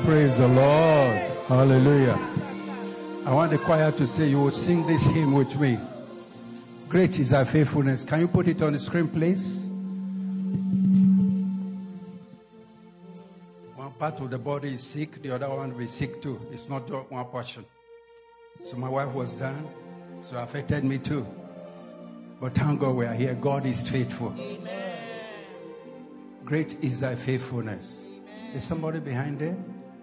Praise the Lord. Hallelujah. I want the choir to say, you will sing this hymn with me. Great is thy faithfulness. Can you put it on the screen, please? One part of the body is sick, the other one will be sick too. It's not one portion. So my wife was down, so it affected me too. But thank God we are here. God is faithful. Amen. Great is thy faithfulness. Amen. Is somebody behind there?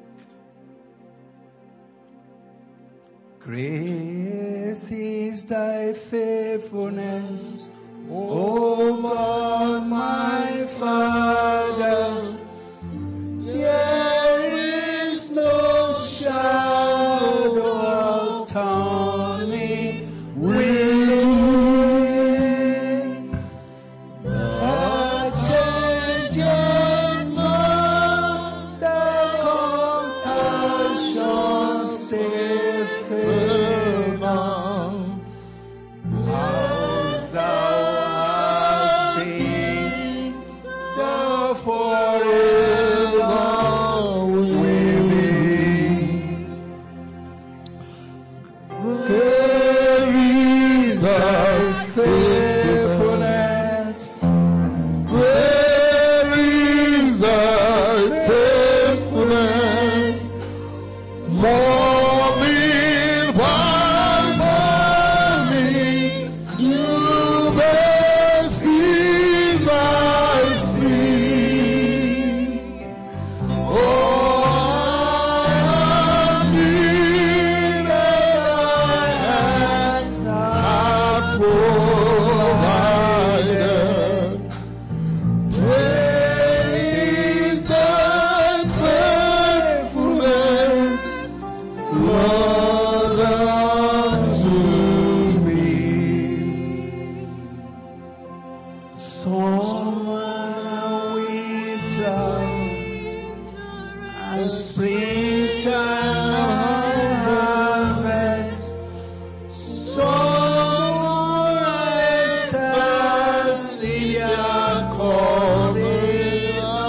Great is thy faithfulness, O God, my Father. There is no shadow of turning with thee. Thou changest not, thy compassion stay firm. As thou hast been, thou forever will be. Great is thy faithfulness. Great is thy faithfulness. Morning by morning, new mercies I see. Oh, I need thy hands have provided. Great is thy faithfulness, Lord, unto me. Summer, winter, and springtime harvest. Summer stars in their courses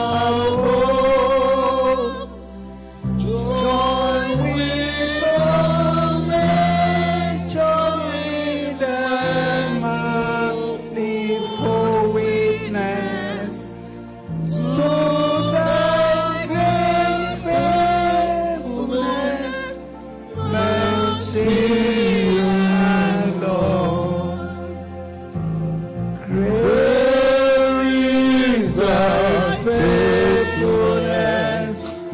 above. Join with all nature in them before witness to thy great faithfulness, mercies and love. Great is thy faithfulness.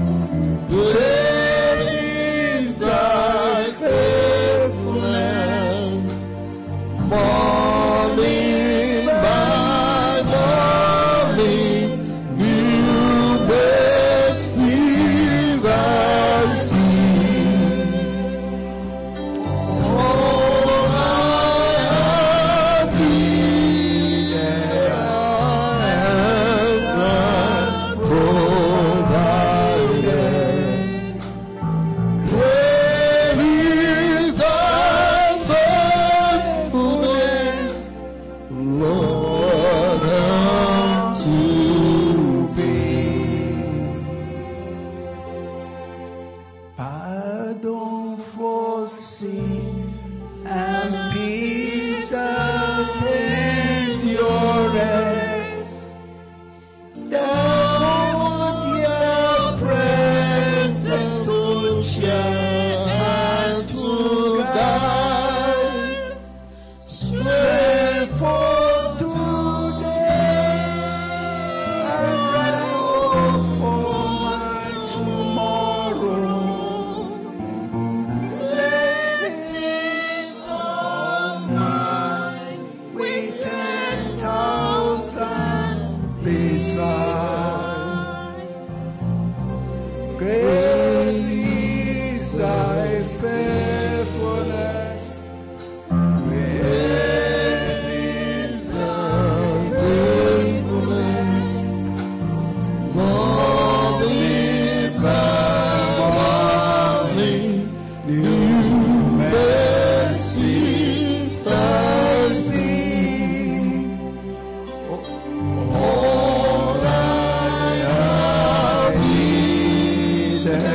Great is thy faithfulness. Morning by morning, new mercies I see. All I have needed, thy hand has provided. Great is thy faithfulness, Lord, unto me. Pardon for sin and peace that attend your rest. Down your presence to share and to guide. Strength for today and hope for my tomorrow. Blessings of mine with 10,000 beside. Great is thy faithfulness. Great is thy Faithfulness, morning by morning, new mercies I see. All I have needed,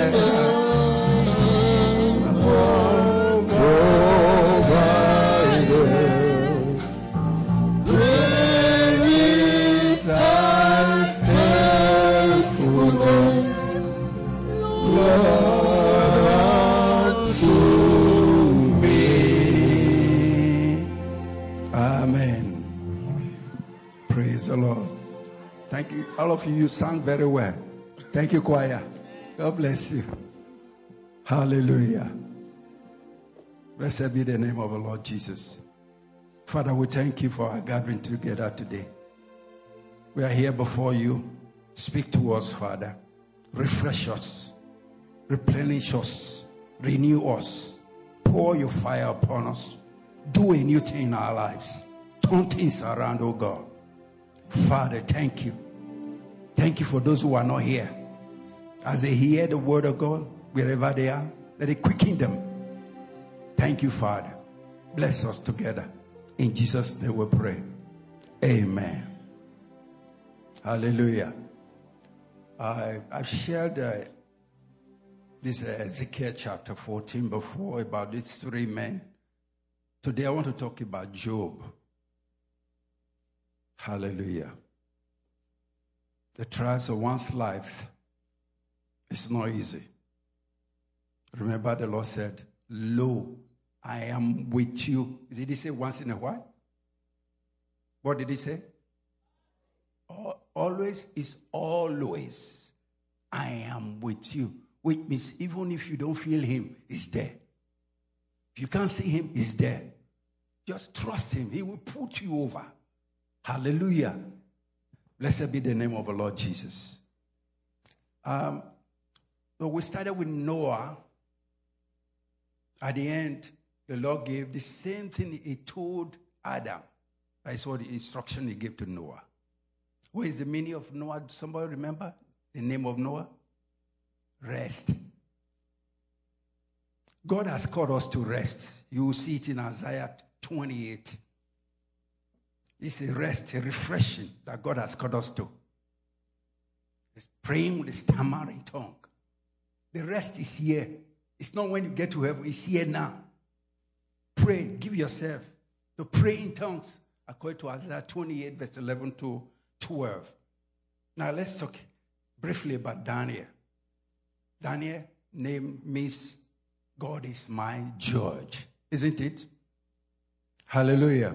Thank you. All of you, you sang very well. Thank you, choir. God bless you. Hallelujah. Blessed be the name of the Lord Jesus. Father, we thank you for our gathering together today. We are here before you. Speak to us, Father. Refresh us. Replenish us. Renew us. Pour your fire upon us. Do a new thing in our lives. Turn things around, oh God. Father, thank you. Thank you for those who are not here. As they hear the word of God, wherever they are, let it quicken them. Thank you, Father. Bless us together. In Jesus' name we pray. Amen. Hallelujah. I've shared this Ezekiel chapter 14 before about these three men. Today I want to talk about Job. Hallelujah. The trials of one's life is not easy. Remember the Lord said, "Lo, I am with you." Did he say once in a while? What did he say? Always is always. I am with you. Which means even if you don't feel him, he's there. If you can't see him, he's there. Just trust him. He will put you over. Hallelujah. Blessed be the name of the Lord Jesus. So we started with Noah. At the end, the Lord gave the same thing he told Adam. That's what the instruction he gave to Noah. What is the meaning of Noah? Somebody remember the name of Noah? Rest. God has called us to rest. You will see it in Isaiah 28. It's a rest, a refreshing that God has called us to. It's praying with a stammering tongue. The rest is here. It's not when you get to heaven. It's here now. Pray. Give yourself to pray in tongues according to Isaiah 28 verse 11 to 12. Now let's talk briefly about Daniel. Daniel name means God is my judge. Isn't it? Hallelujah.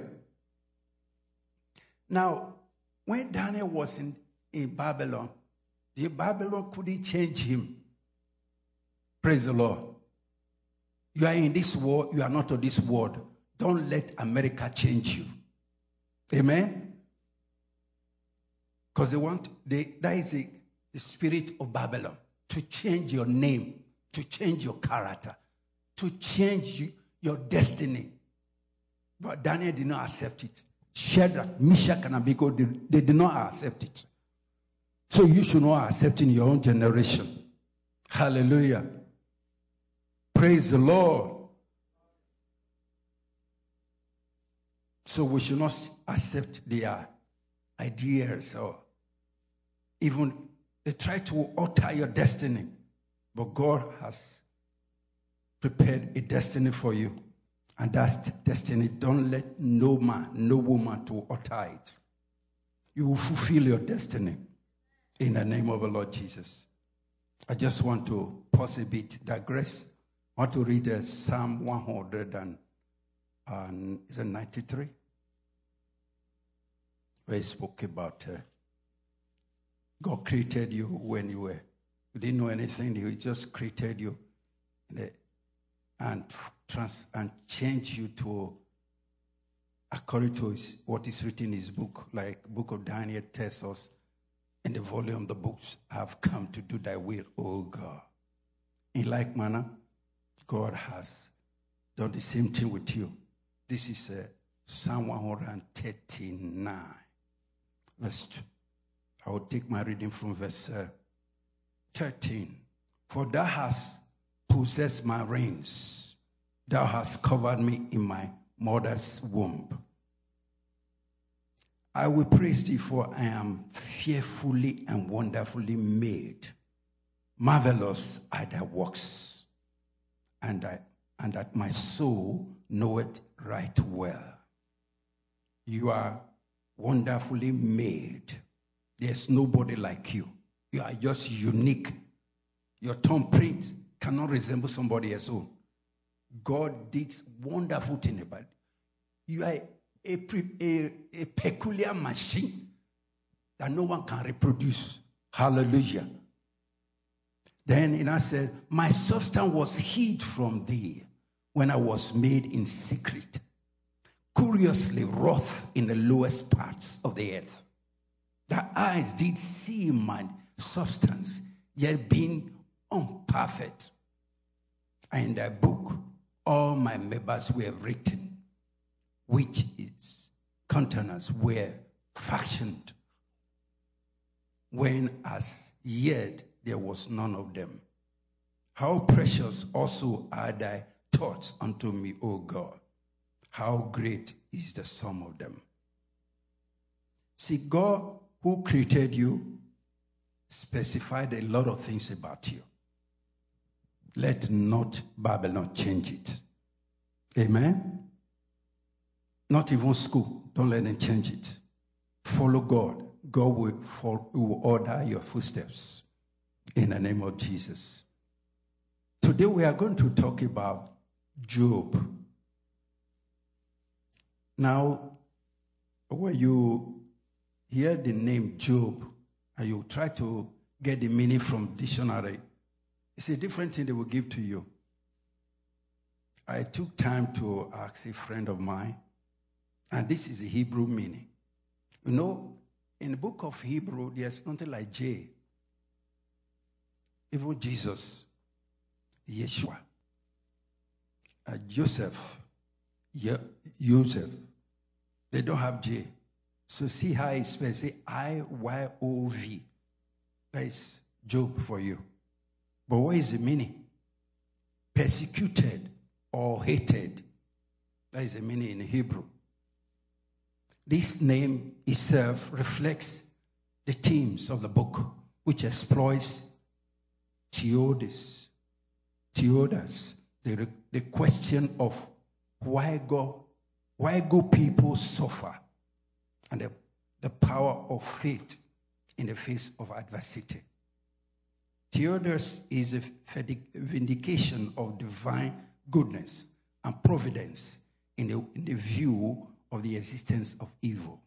Now, when Daniel was in Babylon, the Babylon couldn't change him. Praise the Lord. You are in this world, you are not of this world. Don't let America change you. Amen? Because that is the spirit of Babylon. To change your name, to change your character, to change your destiny. But Daniel did not accept it. Shadrach, Meshach, and Abednego, they did not accept it. So you should not accept it in your own generation. Hallelujah. Praise the Lord. So we should not accept their ideas or even they try to alter your destiny. But God has prepared a destiny for you. And that's destiny. Don't let no man, no woman to alter it. You will fulfill your destiny in the name of the Lord Jesus. I just want to pause a bit, digress. I want to read Psalm 193, where he spoke about God created you when you didn't know anything. He just created you and change you to according to what is written in his book, like book of Daniel tells us in the volume of the books, I have come to do thy will, O God. In like manner, God has done the same thing with you. This is Psalm 139. Verse 2. I will take my reading from verse 13. For thou hast possessed my reins. Thou hast covered me in my mother's womb. I will praise thee, for I am fearfully and wonderfully made. Marvelous are thy works, and that my soul knoweth right well. You are wonderfully made. There's nobody like you. You are just unique. Your thumbprint cannot resemble somebody else's own. God did wonderful things about it. You are a peculiar machine. that no one can reproduce. Hallelujah. Then I said, my substance was hid from thee when I was made in secret, curiously wrought in the lowest parts of the earth. Thy eyes did see my substance, yet being unperfect. And in thy book, all my members were written, which is countenance were fashioned, when as yet there was none of them. How precious also are thy thoughts unto me, O God. How great is the sum of them. See, God who created you specified a lot of things about you. Let not Babylon change it. Amen? Not even school. Don't let them change it. Follow God. God will order your footsteps in the name of Jesus. Today we are going to talk about Job. Now, when you hear the name Job and you try to get the meaning from dictionary, it's a different thing they will give to you. I took time to ask a friend of mine, and this is the Hebrew meaning. You know, in the book of Hebrew, there's nothing like J. Even Jesus, Yeshua, Joseph, Joseph, they don't have J. So see how it's spelled. Say I-Y-O-V. That is Job for you. But what is the meaning? Persecuted or hated. That is the meaning in Hebrew. This name itself reflects the themes of the book, which exploits Theodas, the question of why good people suffer, and the power of faith in the face of adversity. Theodas is a vindication of divine goodness and providence in the view of the existence of evil.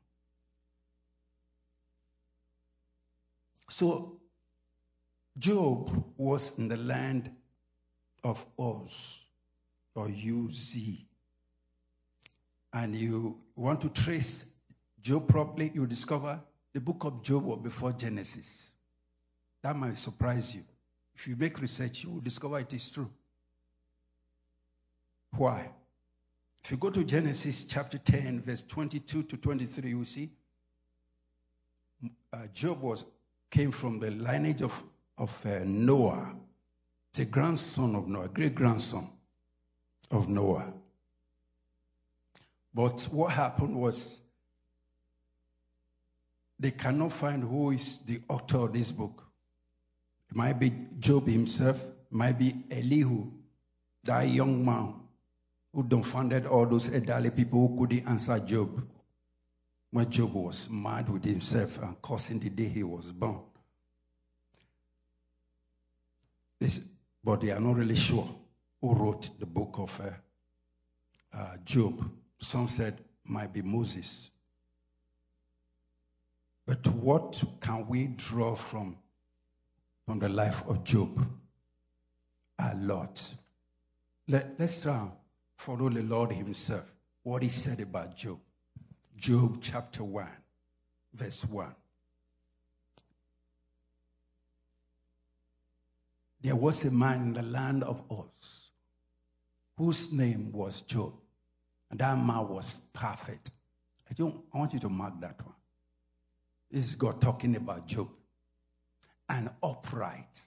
So, Job was in the land of Uz, or U-Z. And you want to trace Job properly, you discover the book of Job was before Genesis. That might surprise you. If you make research, you will discover it is true. Why? If you go to Genesis chapter 10, verse 22 to 23, you will see Job came from the lineage of Noah. It's a grandson of Noah, great-grandson of Noah. But what happened was they cannot find who is the author of this book. It might be Job himself, it might be Elihu, that young man who dumbfounded all those elderly people who couldn't answer Job when Job was mad with himself and cursing the day he was born. But they are not really sure who wrote the book of Job. Some said might be Moses. But what can we draw from the life of Job? A lot. Let's try and follow the Lord himself, what he said about Job. Job chapter 1, verse 1. There was a man in the land of Uz whose name was Job. And that man was perfect. I want you to mark that one. This is God talking about Job. And upright.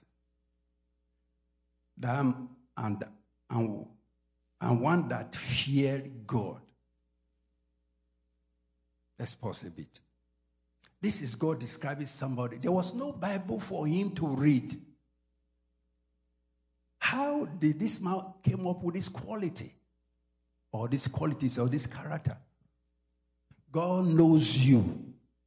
And one that feared God. Let's pause a bit. This is God describing somebody. There was no Bible for him to read. How did this man come up with this quality? Or these qualities or this character? God knows you.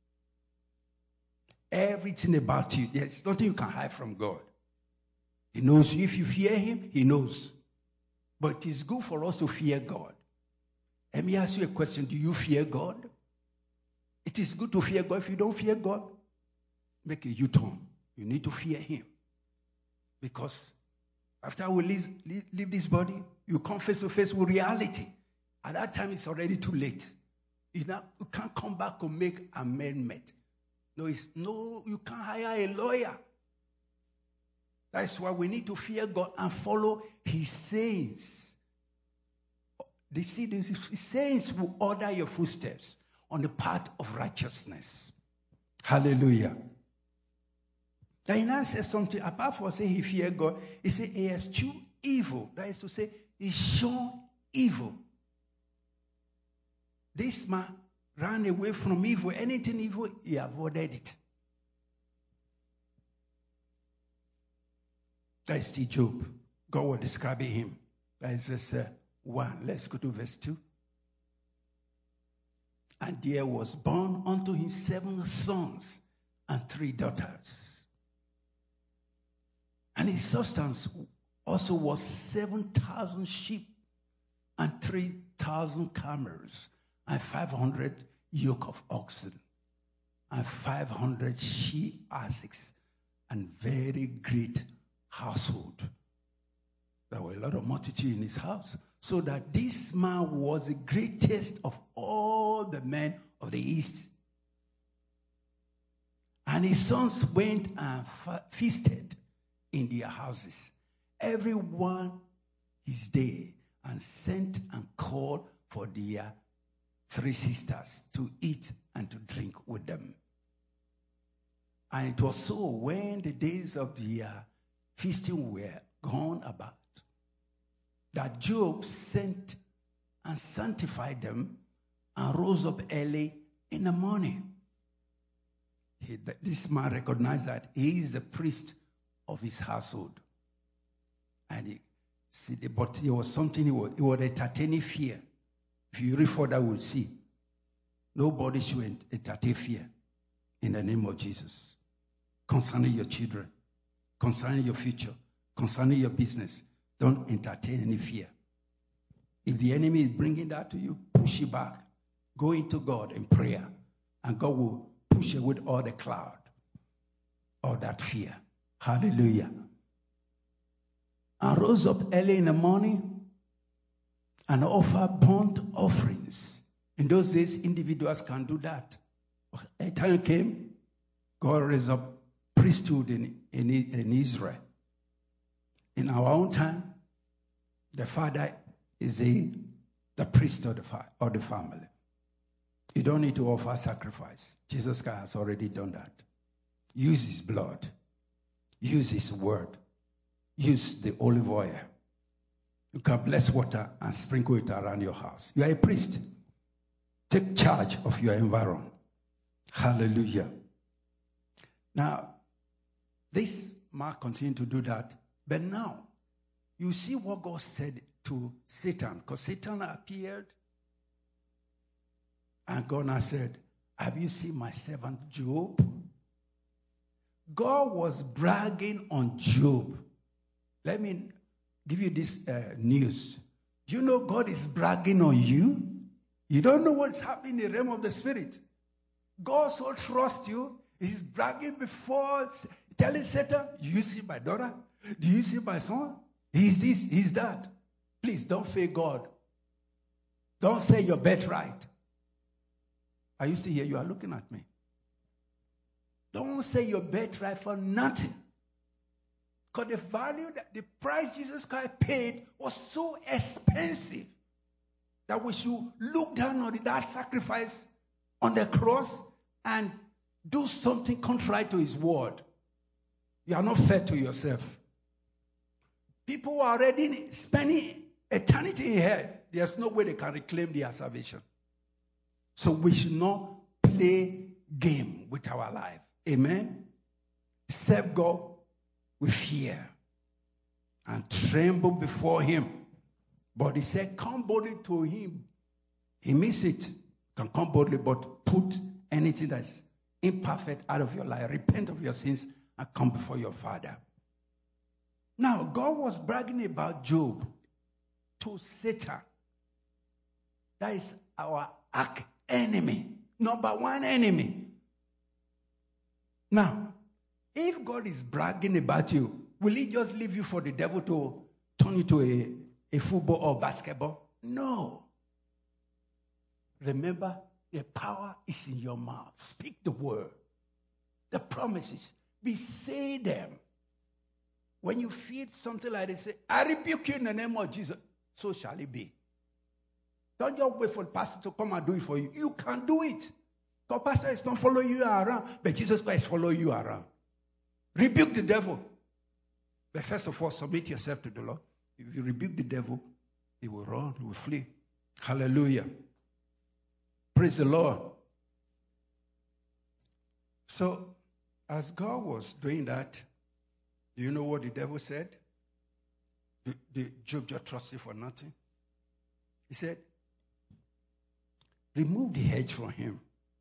Everything about you. There's nothing you can hide from God. He knows you. If you fear him, he knows. But it's good for us to fear God. Let me ask you a question. Do you fear God? It is good to fear God. If you don't fear God, make a U-turn. You need to fear him. Because after we leave this body, you come face to face with reality. At that time, it's already too late. You can't come back and make amendment. You can't hire a lawyer. That's why we need to fear God and follow his sayings. His sayings will order your footsteps on the path of righteousness. Hallelujah. Then he now says something, apart from saying he feared God, he said he has eschewed evil. That is to say, he shunned evil. This man ran away from evil. Anything evil, he avoided it. That is still Job. God was describing him. That is verse 1. Let's go to verse 2. And there was born unto him 7 sons and 3 daughters. And his substance also was 7,000 sheep and 3,000 camels and 500 yoke of oxen and 500 she-asses and very great household. There were a lot of multitude in his house. So that this man was the greatest of all the men of the East. And his sons went and feasted in their houses, every one his day, and sent and called for their 3 sisters to eat and to drink with them. And it was so when the days of their feasting were gone about, that Job sent and sanctified them and rose up early in the morning. This man recognized that he is the priest of his household. And but there was something he was entertaining fear. If you read further, we'll see. Nobody should entertain fear in the name of Jesus. Concerning your children, concerning your future, concerning your business, don't entertain any fear. If the enemy is bringing that to you, push it back. Go into God in prayer, and God will push away all the cloud, all that fear. Hallelujah. And rose up early in the morning and offered burnt offerings. In those days, individuals can do that. A time came, God raised up priesthood in Israel. In our own time, the father is the priest of the family. You don't need to offer sacrifice. Jesus Christ has already done that. Use his blood. Use his word. Use the olive oil. You can bless water and sprinkle it around your house. You are a priest. Take charge of your environment. Hallelujah. Now, this man continued to do that. But now, you see what God said to Satan. Because Satan appeared. And God now said, have you seen my servant Job? God was bragging on Job. Let me give you this news. You know God is bragging on you. You don't know what's happening in the realm of the spirit. God so trusts you. He's bragging before, telling Satan, do you see my daughter? Do you see my son? He's this, he's that. Please don't fail God. Don't say your birthright. I used to hear you are looking at me. Don't say your birthright for nothing. Because the value, the price Jesus Christ paid was so expensive that we should look down on that sacrifice on the cross and do something contrary to his word. You are not fair to yourself. People are already spending eternity in hell. There's no way they can reclaim their salvation. So we should not play game with our life. Amen? Serve God with fear and tremble before him. But he said, come boldly to him. He means it. Can come boldly, but put anything that's imperfect out of your life. Repent of your sins and come before your Father. Now, God was bragging about Job to Satan. That is our arch enemy. Number one enemy. Now, If God is bragging about you, will he just leave you for the devil to turn you to a football or basketball? No. Remember, the power is in your mouth. Speak the word. The promises. We say them. When you feel something like this, say, I rebuke you in the name of Jesus. So shall it be. Don't just wait for the pastor to come and do it for you. You can do it. Because pastor is not following you around, but Jesus Christ follows you around. Rebuke the devil. But first of all, submit yourself to the Lord. If you rebuke the devil, he will run, he will flee. Hallelujah. Praise the Lord. So, as God was doing that, do you know what the devil said? Did Job just trust you for nothing? He said, remove the hedge from him.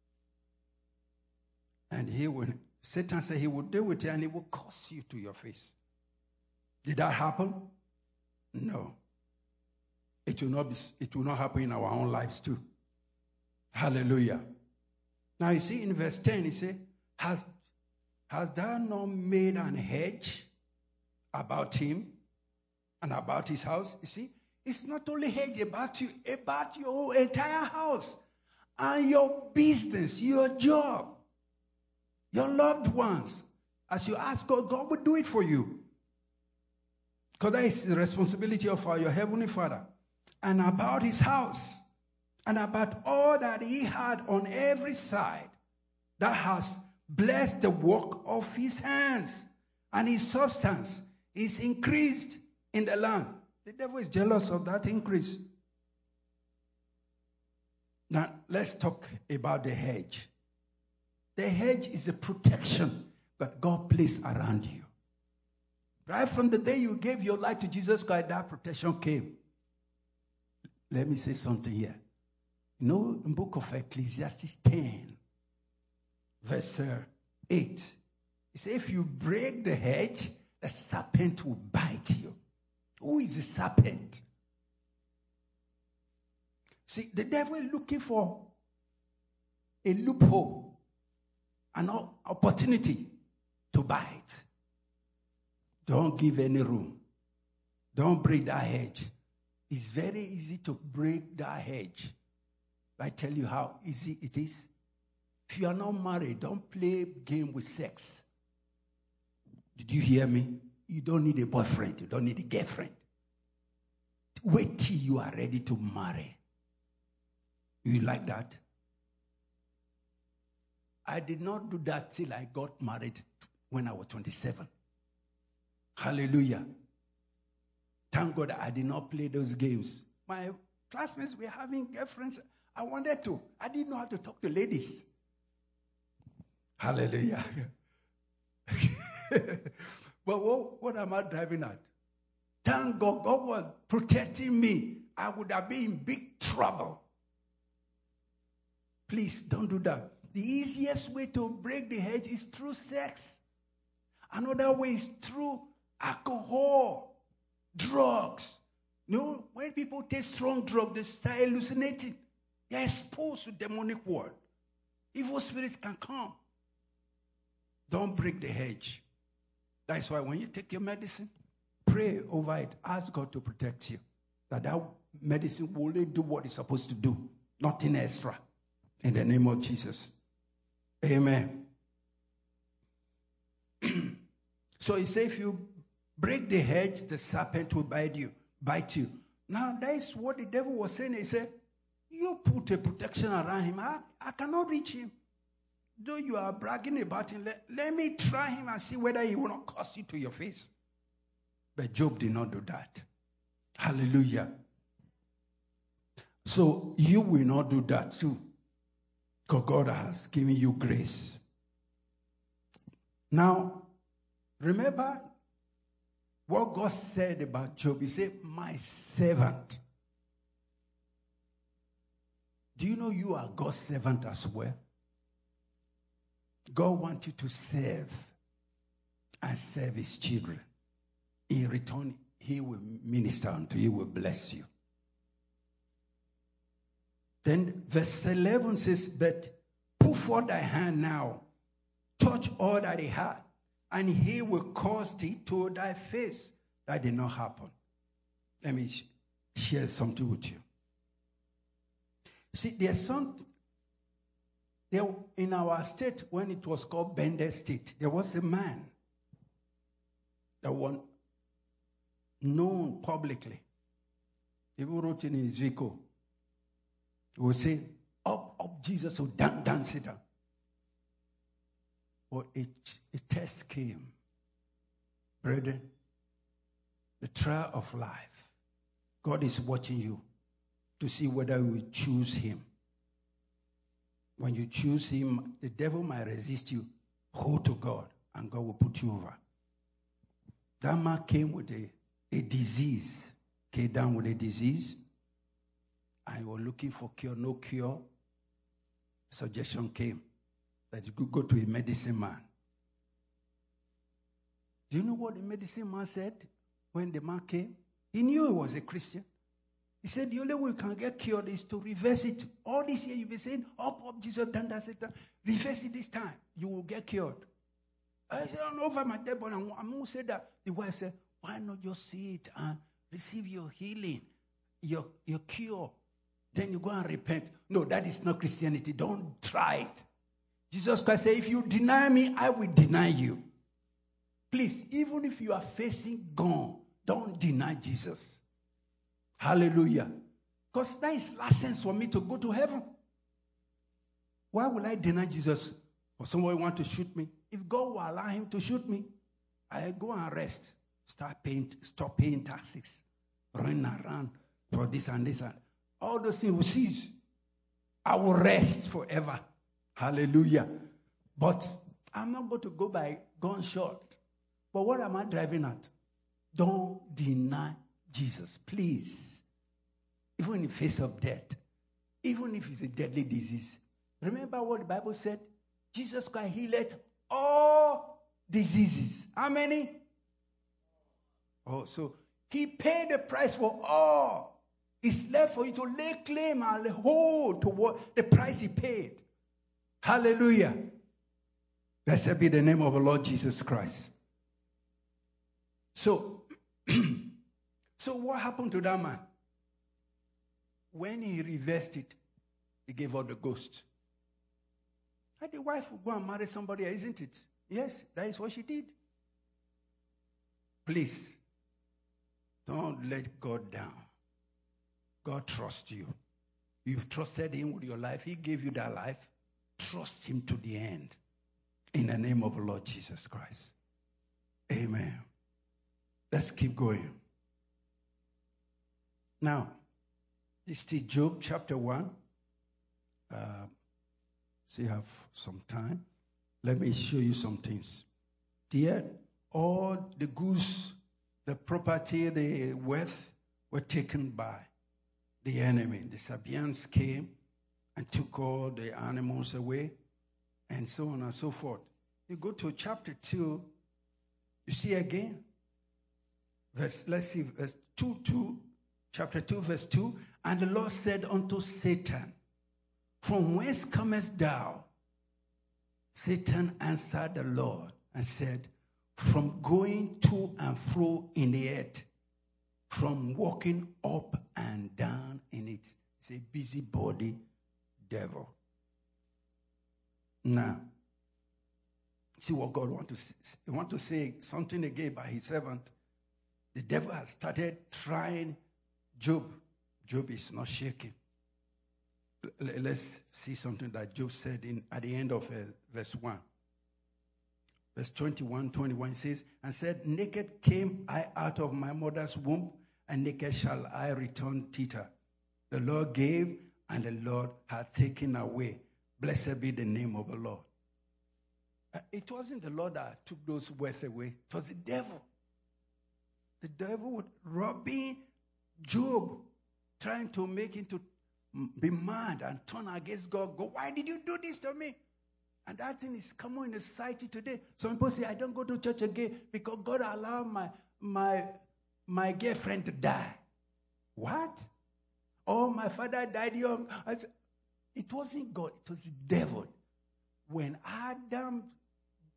And Satan said he would deal with you and he will curse you to your face. Did that happen? No. It will not happen in our own lives too. Hallelujah. Now you see in verse 10, he said, Has thou not made an hedge about him and about his house? You see, it's not only hedge about you, about your entire house and your business, your job, your loved ones. As you ask God, God will do it for you. Because that is the responsibility of your Heavenly Father. And about his house. And about all that he had on every side. That has blessed the work of his hands. And his substance is increased in the land. The devil is jealous of that increase. Now, let's talk about the hedge. The hedge is a protection that God placed around you. Right from the day you gave your life to Jesus Christ, that protection came. Let me say something here. You know, in the book of Ecclesiastes 10, verse 8, it says, if you break the hedge, the serpent will bite you. Who is the serpent? See, the devil is looking for a loophole, an opportunity to bite. Don't give any room. Don't break that hedge. It's very easy to break that hedge. I tell you how easy it is. If you are not married, don't play game with sex. Did you hear me? You don't need a boyfriend. You don't need a girlfriend. Wait till you are ready to marry. You like that? I did not do that till I got married when I was 27. Hallelujah. Thank God I did not play those games. My classmates were having girlfriends. I wanted to. I didn't know how to talk to ladies. Hallelujah. But what am I driving at? Thank God, God was protecting me. I would have been in big trouble. Please don't do that. The easiest way to break the hedge is through sex. Another way is through alcohol, drugs. You know, when people take strong drugs, they start hallucinating. They are exposed to demonic world. Evil spirits can come. Don't break the hedge. That's why when you take your medicine, pray over it. Ask God to protect you. That medicine will only do what it's supposed to do. Nothing extra. In the name of Jesus. Amen. So he said, if you break the hedge, the serpent will bite you. Now, that is what the devil was saying. He said, you put a protection around him. I cannot reach him. Though you are bragging about him, let me try him and see whether he will not curse you to your face. But Job did not do that. Hallelujah. So you will not do that too. Because God has given you grace. Now, remember what God said about Job. He said, my servant. Do you know you are God's servant as well? God wants you to serve and serve his children. In return, he will minister unto you, will bless you. Then verse 11 says, but put forth thy hand now, touch all that he had, and he will cause thee to thy face. That did not happen. Let me share something with you. See, there's something. There, in our state, when it was called Bender State, there was a man that was known publicly. He wrote in his vehicle, he would say, up, Jesus, or down, sit down. But a test came. Brethren, the trial of life, God is watching you to see whether you will choose him. When you choose him, the devil might resist you. Hold to God, and God will put you over. That man came with a disease. Came down with a disease. And you were looking for cure, no cure. Suggestion came that you could go to a medicine man. Do you know what the medicine man said when the man came? He knew he was a Christian. He said, the only way you can get cured is to reverse it. All this year you've been saying, up, Jesus, down, Satan. Reverse it this time. You will get cured. I said, I'm over my dead body. I'm going to say that. The wife said, why not just see it and receive your healing, your cure? Then you go and repent. No, that is not Christianity. Don't try it. Jesus Christ said, if you deny me, I will deny you. Please, even if you are facing gone, don't deny Jesus. Hallelujah. Because that is license for me to go to heaven. Why will I deny Jesus? Or somebody want to shoot me? If God will allow him to shoot me, I go and rest. Stop paying taxes. Run around for this and this. And all those things will cease. I will rest forever. Hallelujah. But I'm not going to go by gunshot. But what am I driving at? Don't deny Jesus, please. Even in the face of death, even if it's a deadly disease. Remember what the Bible said? Jesus Christ healed all diseases. How many? Oh, so he paid the price for all. It's left for you to lay claim and hold to what the price he paid. Hallelujah. Blessed be the name of the Lord Jesus Christ. So what happened to that man? When he reversed it, he gave out the ghost. And the wife will go and marry somebody, isn't it? Yes, that is what she did. Please, don't let God down. God trusts you. You've trusted him with your life. He gave you that life. Trust him to the end. In the name of the Lord Jesus Christ. Amen. Let's keep going. Now, this is Job chapter 1. So you have some time. Let me show you some things. Here, all the goods, the property, the wealth were taken by the enemy. The Sabians came and took all the animals away, and so on and so forth. You go to chapter 2, you see again. Let's see, verse 2, chapter 2, verse 2. And the Lord said unto Satan, from whence comest thou? Satan answered the Lord and said, from going to and fro in the earth, from walking up and down in it. It's a busybody devil. Now, see what God wants to say. He wants to say something again by his servant. The devil has started trying Job. Job is not shaking. Let's see something that Job said at the end of verse 1. Verse 21 says, and said, naked came I out of my mother's womb, and naked shall I return thither. The Lord gave, and the Lord hath taken away. Blessed be the name of the Lord. It wasn't the Lord that took those wealth away. It was the devil. The devil was robbing Job, trying to make him to be mad and turn against God. Go, why did you do this to me? And that thing is common in the society today. Some people say, I don't go to church again because God allowed my girlfriend to die. What? Oh, my father died young. It wasn't God. It was the devil. When Adam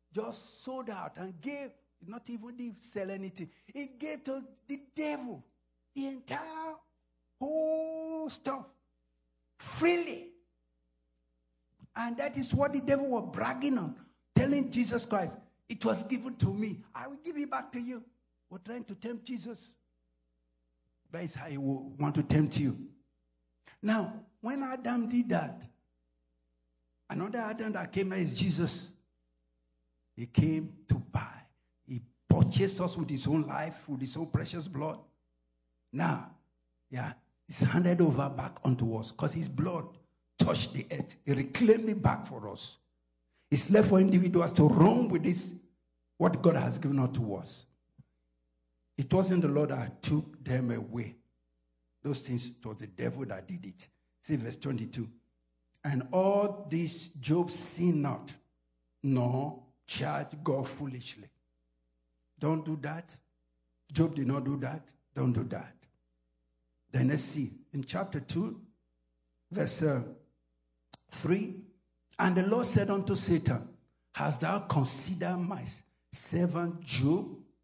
just sold out and gave, not even did sell anything. He gave to the devil the entire whole stuff freely. And that is what the devil was bragging on, telling Jesus Christ, it was given to me. I will give it back to you. We're trying to tempt Jesus. That is how he will want to tempt you. Now, when Adam did that, another Adam that came is Jesus. He came to buy. He purchased us with his own life, with his own precious blood. Now, it's handed over back unto us because his blood touched the earth. He reclaimed it back for us. It's left for individuals to run with this, what God has given unto us. It wasn't the Lord that took them away. Those things, it was the devil that did it. See verse 22. And all this Job sinned not, nor charged God foolishly. Don't do that. Job did not do that. Don't do that. Then let's see. In chapter 2, verse 3. And the Lord said unto Satan, hast thou considered my servant Job?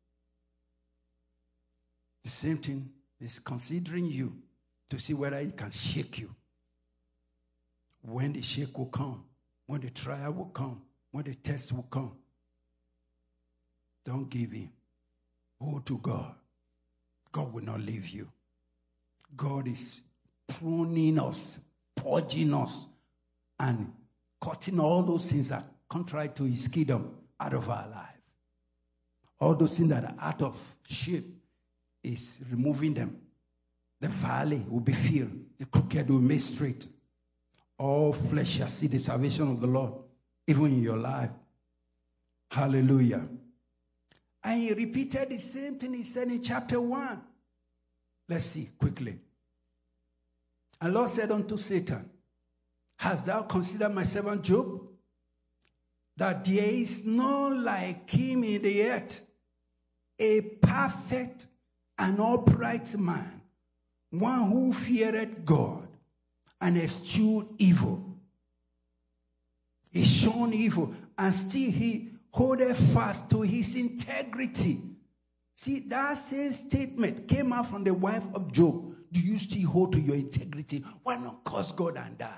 The same thing is considering you to see whether he can shake you. When the shake will come, when the trial will come, when the test will come, don't give in. Hold to God. God will not leave you. God is pruning us, purging us, and cutting all those things that are contrary to his kingdom out of our life. All those things that are out of shape is removing them. The valley will be filled. The crooked will be made straight. All flesh shall see the salvation of the Lord, even in your life. Hallelujah. And he repeated the same thing he said in chapter 1. Let's see quickly. And Lord said unto Satan, hast thou considered my servant Job? That there is none like him in the earth, a perfect and upright man, one who feareth God and eschewed evil. He shunned evil, and still he holdeth fast to his integrity. See, that same statement came out from the wife of Job. Do you still hold to your integrity? Why not curse God and die?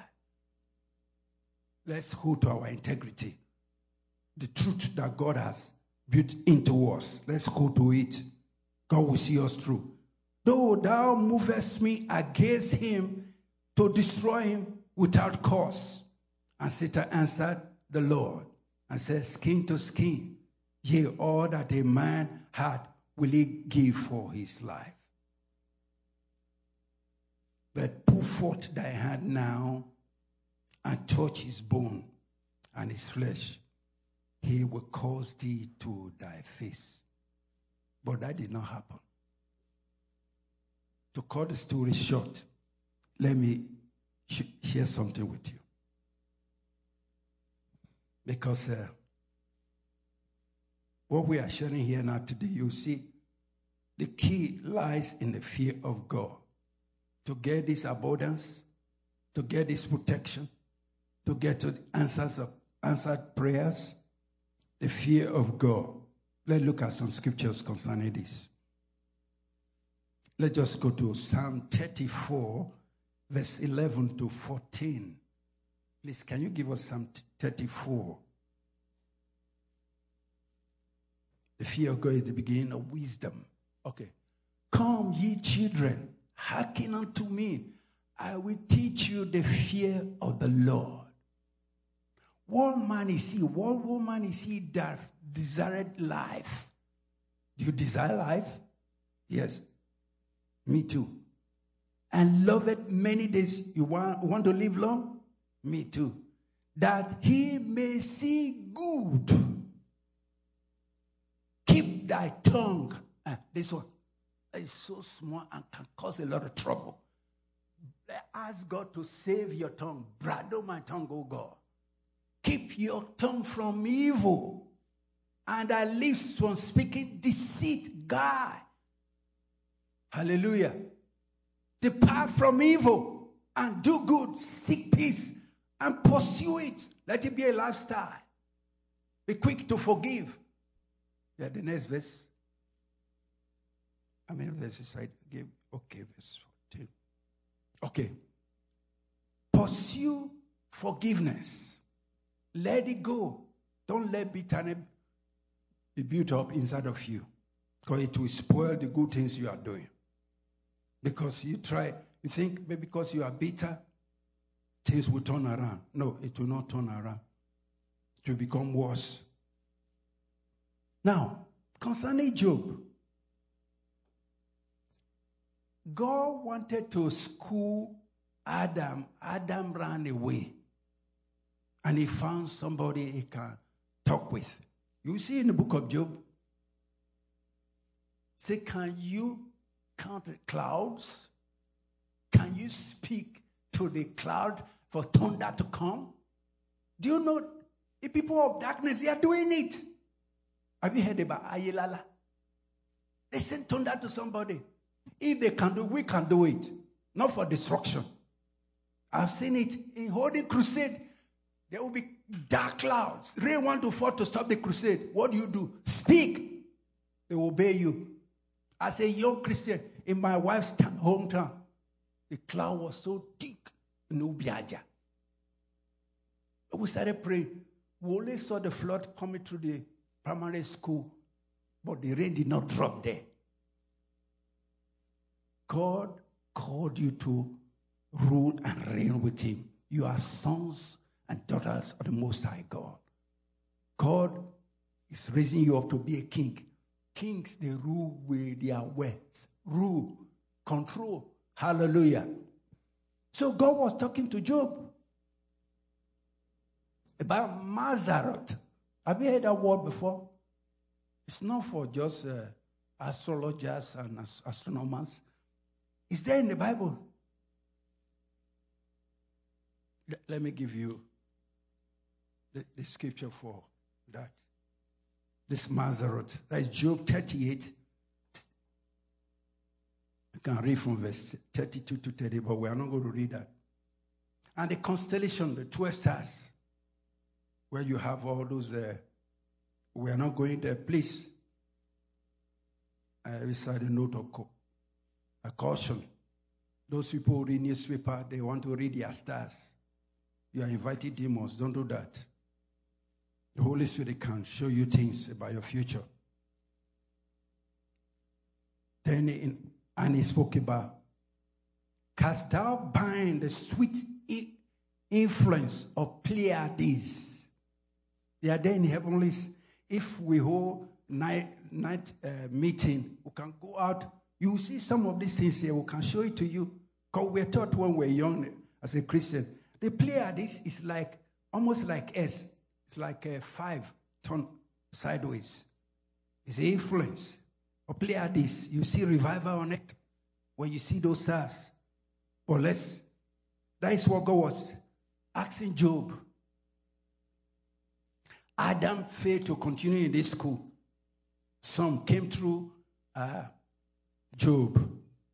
Let's hold to our integrity. The truth that God has built into us. Let's hold to it. God will see us through. Though thou movest me against him to destroy him without cause. And Satan answered the Lord and said, skin to skin, yea, all that a man had will he give for his life. But put forth thy hand now and touch his bone and his flesh. He will cause thee to thy face. But that did not happen. To cut the story short, let me share something with you. Because what we are sharing here now today, you see, the key lies in the fear of God. To get this abundance, to get this protection, to get to the answered prayers, the fear of God. Let's look at some scriptures concerning this. Let's just go to Psalm 34, verse 11 to 14. Please, can you give us Psalm 34? The fear of God is the beginning of wisdom. Okay. Come, ye children, hearken unto me. I will teach you the fear of the Lord. What man is he? What woman is he that desired life? Do you desire life? Yes. Me too. And loveth many days. You want to live long? Me too. That he may see good. Keep thy tongue. This one is so small and can cause a lot of trouble. Ask God to save your tongue. Bridle my tongue, O God. Keep your tongue from evil, and thy lips from speaking deceit. God. Hallelujah. Depart from evil and do good. Seek peace and pursue it. Let it be a lifestyle. Be quick to forgive. Yeah, the next verse. How many verses I gave? Okay, verse 14. Okay. Pursue forgiveness. Let it go. Don't let bitterness be built up inside of you, because it will spoil the good things you are doing. Because you think maybe because you are bitter, things will turn around. No, it will not turn around. It will become worse. Now, concerning Job, God wanted to school Adam. Adam ran away. And he found somebody he can talk with. You see in the book of Job, say, can you count the clouds? Can you speak to the cloud for thunder to come? Do you know the people of darkness, they are doing it? Have you heard about Ayelala? They send thunder to somebody. If they can do it, we can do it. Not for destruction. I've seen it in Holy Crusade. There will be dark clouds. Rain want to fall to stop the crusade. What do? Speak. They will obey you. As a young Christian, in my wife's hometown, the cloud was so thick in Ubiaja. We started praying. We only saw the flood coming through the primary school, but the rain did not drop there. God called you to rule and reign with him. You are sons and daughters of the Most High God. God is raising you up to be a king. Kings, they rule with their words. Rule, control. Hallelujah. So God was talking to Job about Mazzaroth. Have you heard that word before? It's not for just astrologers and astronomers. It's there in the Bible. Let me give you the scripture for that. This Mazzaroth. That is Job 38. You can read from verse 32 to 30, but we are not going to read that. And the constellation, the 12 stars, where you have all those, we are not going there. Please, beside the note of a caution. Those people who read newspaper, they want to read their stars. You are inviting demons. Don't do that. The Holy Spirit can show you things about your future. Then, and he spoke about, cast thou bind the sweet influence of Pleiades. They are there in the heavenlies. If we hold night meeting, we can go out. You will see some of these things here. We can show it to you. Because we're taught when we're young as a Christian. The Pleiades is like, almost like S. It's like a 5 turn sideways. It's the influence of Pleiades. You see revival on it when you see those stars. But that is what God was asking Job. Adam failed to continue in this school. Some came through Job.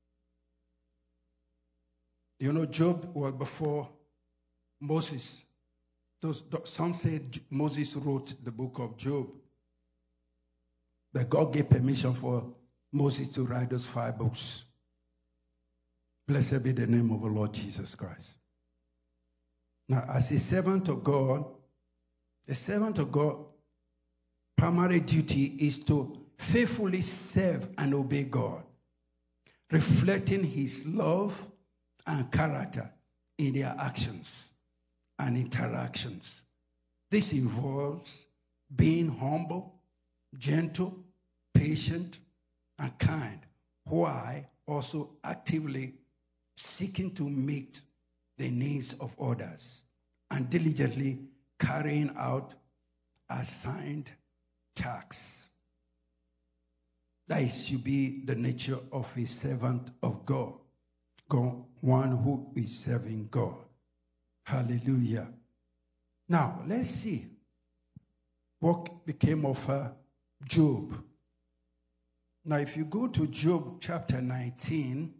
You know, Job was before Moses. Some say Moses wrote the book of Job. But God gave permission for Moses to write those 5 books. Blessed be the name of the Lord Jesus Christ. Now, as a servant of God, primary duty is to faithfully serve and obey God, reflecting his love and character in their actions and interactions. This involves being humble, gentle, patient, and kind, while also actively seeking to meet the needs of others and diligently carrying out assigned tasks. That should be the nature of a servant of God, one who is serving God. Hallelujah. Now, let's see what became of Job. Now, if you go to Job chapter 19,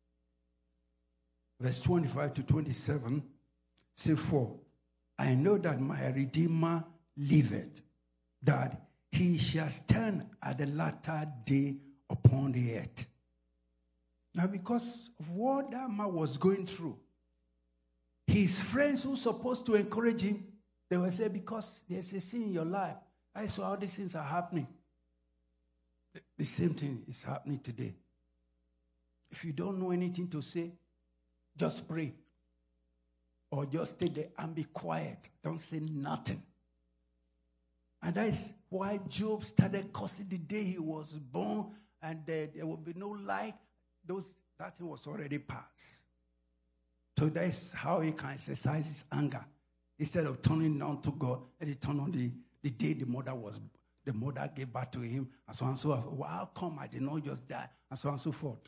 verse 25 to 27, say, for I know that my Redeemer liveth, that he shall stand at the latter day upon the earth. Now, because of what that man was going through, his friends who were supposed to encourage him, they will say, because there's a sin in your life. I saw how these things are happening. The same thing is happening today. If you don't know anything to say, just pray. Or just stay there and be quiet. Don't say nothing. And that is why Job started cursing the day he was born, and there will be no light. That thing was already past. So that is how he can exercise his anger. Instead of turning on to God, and he turned on the day the mother gave birth to him, and so on and so forth. Well, how come I did not just die? And so on and so forth.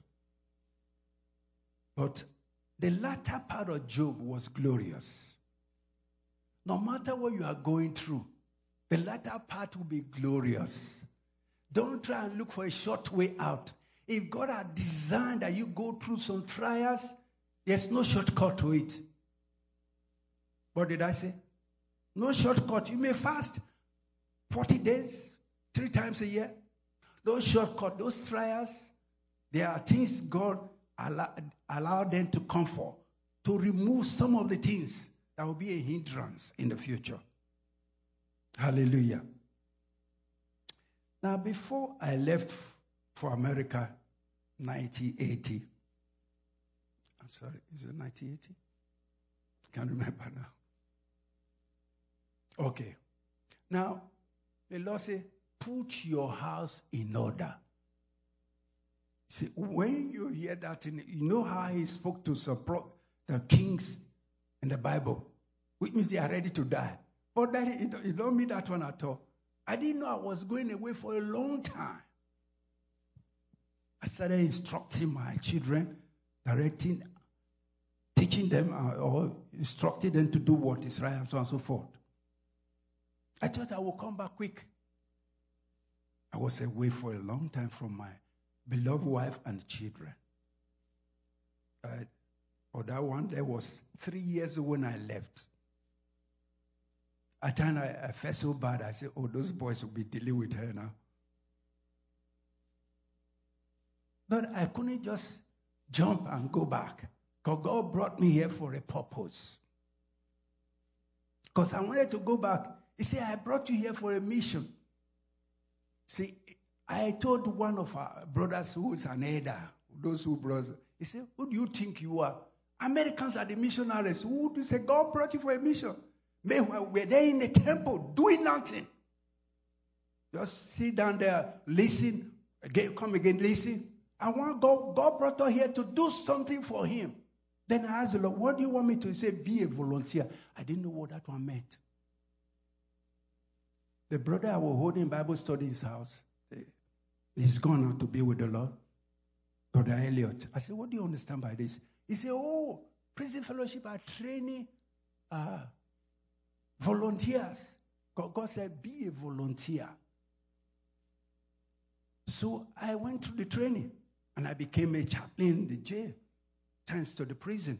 But the latter part of Job was glorious. No matter what you are going through, the latter part will be glorious. Don't try and look for a short way out. If God had designed that you go through some trials, there's no shortcut to it. What did I say? No shortcut. You may fast 40 days, 3 times a year. Those shortcut, those trials, there are things God allowed them to come for, to remove some of the things that will be a hindrance in the future. Hallelujah. Now, before I left for America, 1980, I'm sorry, is it 1980? Can't remember now. Okay. Now, the Lord said, put your house in order. See, when you hear that, you know how he spoke to the kings in the Bible, which means they are ready to die. But that, it don't mean that one at all. I didn't know I was going away for a long time. I started instructing my children, teaching them or instructing them to do what is right and so on and so forth. I thought I would come back quick. I was away for a long time from my beloved wife and children. For that one, there was 3 years when I left. At time I felt so bad. I said, oh, those boys will be dealing with her now. But I couldn't just jump and go back. Because God brought me here for a purpose. Because I wanted to go back. He said, I brought you here for a mission. See, I told one of our brothers who is an elder, those who brothers, he said, who do you think you are? Americans are the missionaries. Who do you say, God brought you for a mission? Meanwhile, we're there in the temple doing nothing. Just sit down there, listen, again, come again, listen. I want God brought us here to do something for him. Then I asked the Lord, what do you want me to do? He said, be a volunteer. I didn't know what that one meant. The brother I was holding Bible study in his house, he's gone now to be with the Lord. Brother Elliot. I said, what do you understand by this? He said, oh, Prison Fellowship are training volunteers. God said, be a volunteer. So I went through the training and I became a chaplain in the jail, thanks to the prison.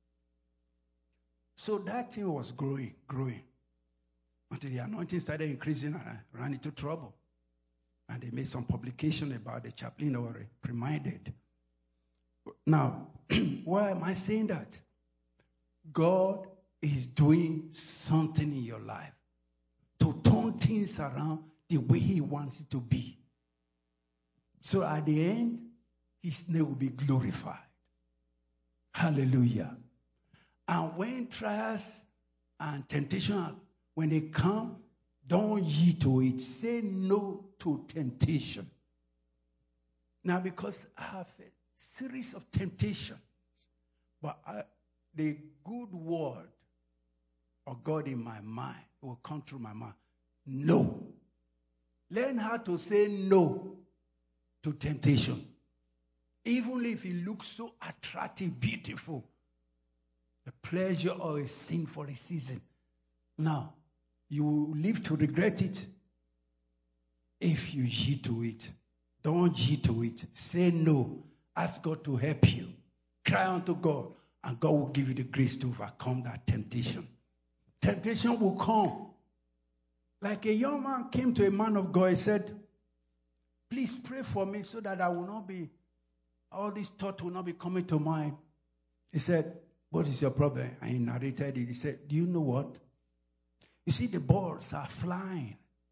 So that thing was growing. Until the anointing started increasing and I ran into trouble. And they made some publication about the chaplain that were reminded. Now, why am I saying that? God is doing something in your life to turn things around the way he wants it to be. So at the end, his name will be glorified. Hallelujah. And when trials and temptation, when they come, don't yield to it. Say no to temptation. Now, because I have a series of temptations, but the good word of God in my mind will come through my mind. No. Learn how to say no to temptation. Even if it looks so attractive, beautiful. The pleasure of a sin for a season. Now, you will live to regret it if you yield to it. Don't yield to it. Say no. Ask God to help you. Cry unto God, and God will give you the grace to overcome that temptation. Temptation will come. Like a young man came to a man of God, he said, please pray for me so that I will not be, all these thoughts will not be coming to mind. He said, what is your problem? And he narrated it. He said, do you know what? You see, the balls are flying.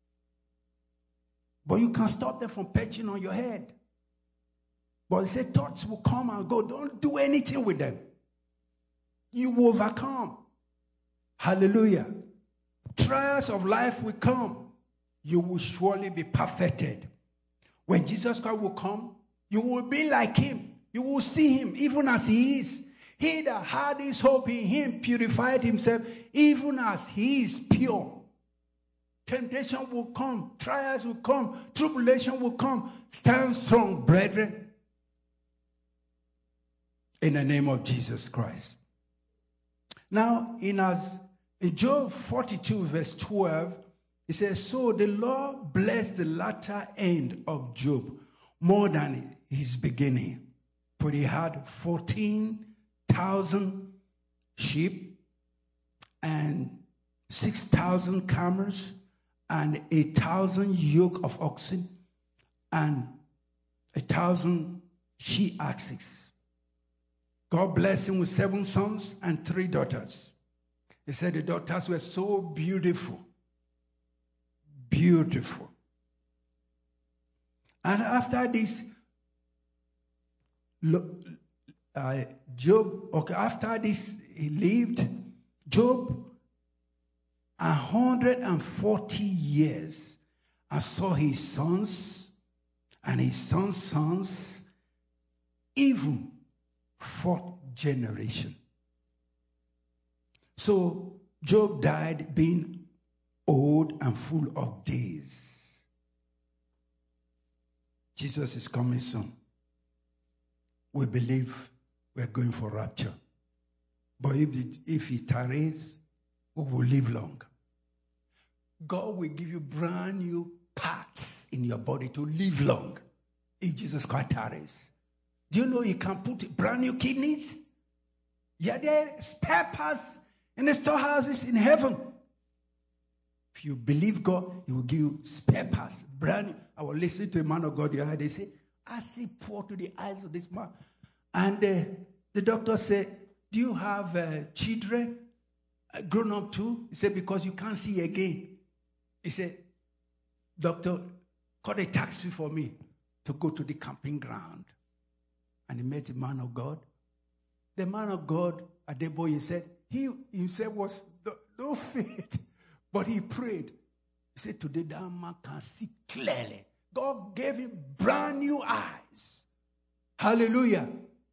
But you can stop them from perching on your head. But he said, thoughts will come and go. Don't do anything with them. You will overcome. Hallelujah. Trials of life will come. You will surely be perfected. When Jesus Christ will come, you will be like him. You will see him even as he is. He that had his hope in him purified himself even as he is pure. Temptation will come. Trials will come. Tribulation will come. Stand strong, brethren. In the name of Jesus Christ. Now, in Job 42 verse 12, it says, so the Lord blessed the latter end of Job more than his beginning. For he had 14,000 sheep and 6,000 camels and 1,000 yoke of oxen and 1,000 she-asses. God blessed him with 7 sons and 3 daughters. He said the daughters were so beautiful. Beautiful. And after this, after this, he lived, Job, 140 years, and saw his sons and his sons' sons, even 4th generation. So Job died being old and full of days. Jesus is coming soon. We believe we're going for rapture. But if he tarries, we will live long. God will give you brand new parts in your body to live long if Jesus Christ tarries. Do you know he can put brand new kidneys? Yeah, there are spare parts in the storehouses in heaven. If you believe God, he will give you spare parts. Brand new. I was listening to a man of God the other day. They say, I see poor to the eyes of this man. And the doctor said, do you have children grown up too? He said, because you can't see again. He said, doctor, call a taxi for me to go to the camping ground. And he met a man of God. The man of God, Adeboye, said, he himself was no faith, but he prayed. He said, today that man can see clearly. God gave him brand new eyes. Hallelujah.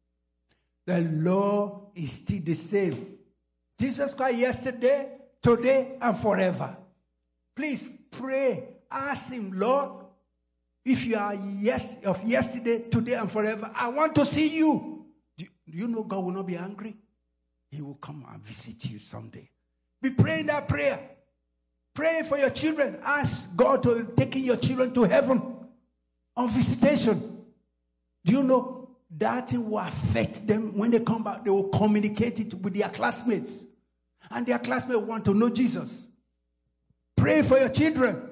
The law is still the same. Jesus Christ yesterday, today, and forever. Please pray. Ask him, Lord, if you are of yesterday, today, and forever, I want to see you. Do you know God will not be angry? He will come and visit you someday. Be praying that prayer. Pray for your children. Ask God to take your children to heaven on visitation. Do you know that thing will affect them when they come back? They will communicate it with their classmates. And their classmates want to know Jesus. Pray for your children.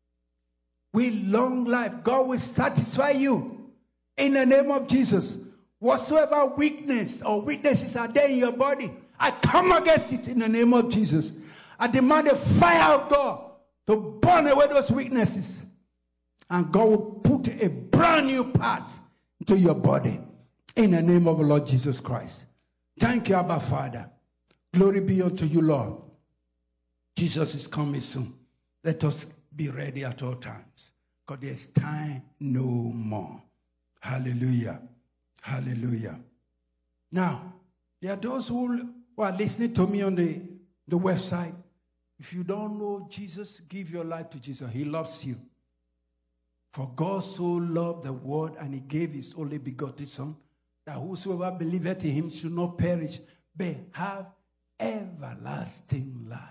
With long life, God will satisfy you in the name of Jesus. Whatsoever weakness or weaknesses are there in your body, I come against it in the name of Jesus. I demand the fire of God to burn away those weaknesses. And God will put a brand new part into your body in the name of the Lord Jesus Christ. Thank you, Abba Father. Glory be unto you, Lord. Jesus is coming soon. Let us be ready at all times, because there's time no more. Hallelujah. Hallelujah. Now, there are those who are listening to me on the website. If you don't know Jesus, give your life to Jesus. He loves you. For God so loved the world, and he gave his only begotten Son, that whosoever believeth in him should not perish, but have everlasting life.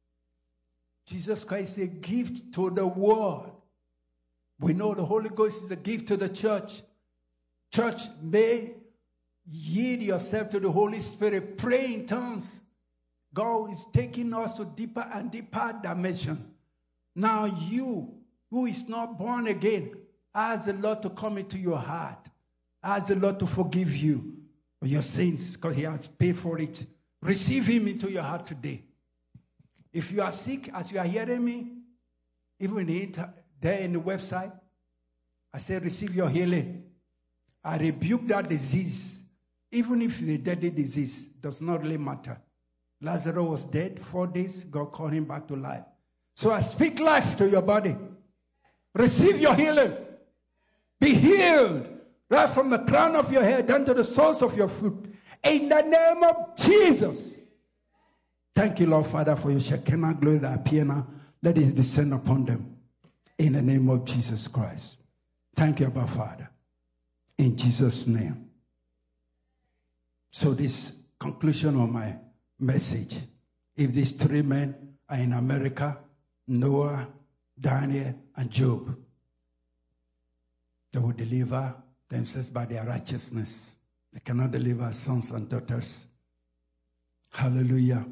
Jesus Christ is a gift to the world. We know the Holy Ghost is a gift to the church. Church, may yield yourself to the Holy Spirit. Pray in tongues. God is taking us to deeper and deeper dimension. Now you, who is not born again, ask the Lord to come into your heart. Ask the Lord to forgive you for your sins because he has paid for it. Receive him into your heart today. If you are sick, as you are hearing me, even there in the website, I say receive your healing. I rebuke that disease. Even if it's a deadly disease, does not really matter. Lazarus was dead 4 days. God called him back to life. So I speak life to your body. Receive your healing. Be healed. Right from the crown of your head down to the soles of your foot. In the name of Jesus. Thank you, Lord Father, for your Shekinah glory that appear now. Let it descend upon them. In the name of Jesus Christ. Thank you, Abba Father. In Jesus' name. So this conclusion of my message. If these 3 men are in America, Noah, Daniel, and Job, they will deliver themselves by their righteousness. They cannot deliver sons and daughters. Hallelujah.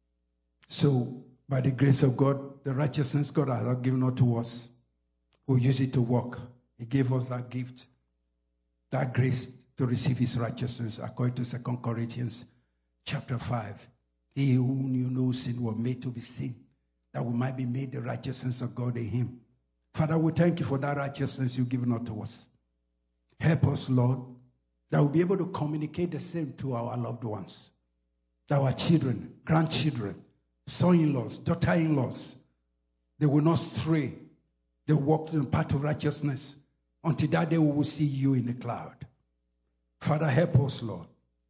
So, by the grace of God, the righteousness God has given unto us, we'll use it to work. He gave us that gift, that grace to receive his righteousness, according to 2 Corinthians chapter 5. He who knew no sin was made to be sin, that we might be made the righteousness of God in him. Father, we thank you for that righteousness you've given unto us. Help us, Lord, that we'll be able to communicate the same to our loved ones, our children, grandchildren, son-in-laws, daughter-in-laws. They will not stray. They walk in the path of righteousness. Until that day, we will see you in the cloud. Father, help us, Lord.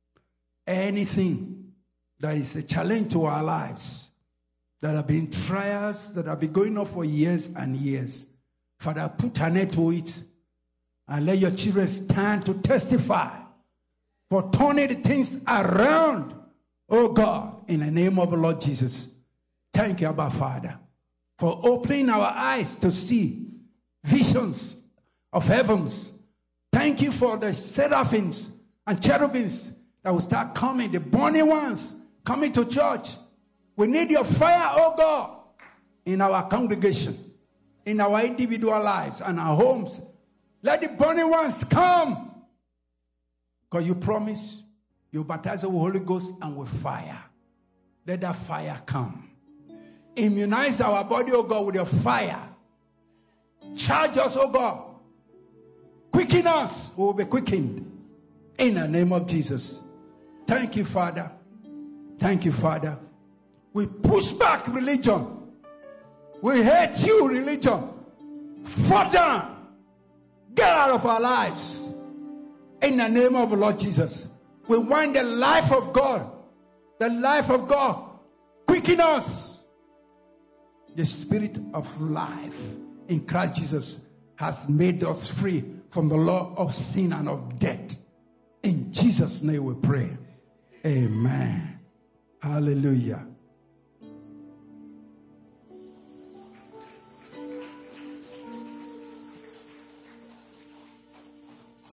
Anything that is a challenge to our lives, that have been trials, that have been going on for years and years, Father, put an end to it and let your children stand to testify for turning the things around, oh God, in the name of the Lord Jesus. Thank you, Abba Father, for opening our eyes to see visions of heavens. Thank you for the seraphims and cherubims that will start coming, the burning ones coming to church. We need your fire, oh God, in our congregation, in our individual lives and our homes. Let the burning ones come. Because you promise you baptize with the Holy Ghost and with fire. Let that fire come. Immunize our body, oh God, with your fire. Charge us, oh God. Quicken us, we will be quickened. In the name of Jesus. Thank you, Father. Thank you, Father. We push back religion. We hate you, religion. Fall down. Get out of our lives. In the name of the Lord Jesus. We want the life of God. The life of God. Quicken us. The spirit of life in Christ Jesus has made us free from the law of sin and of death. In Jesus' name we pray. Amen. Hallelujah.